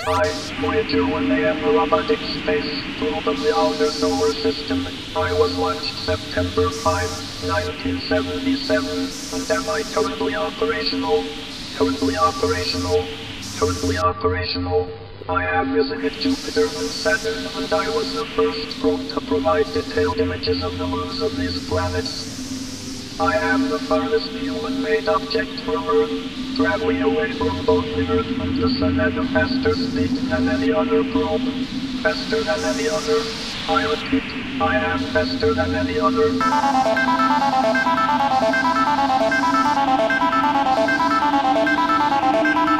Voyager 1 AM robotic space, probably outer solar system. I was launched September 5, 1977, and am I currently operational? Currently operational. Currently operational. I have visited Jupiter and Saturn, and I was the first probe to provide detailed images of the moons of these planets. I am the farthest human-made object from Earth, traveling away from both the Earth and the Sun at a faster speed than any other probe. Faster than any other. I repeat, I am faster than any other.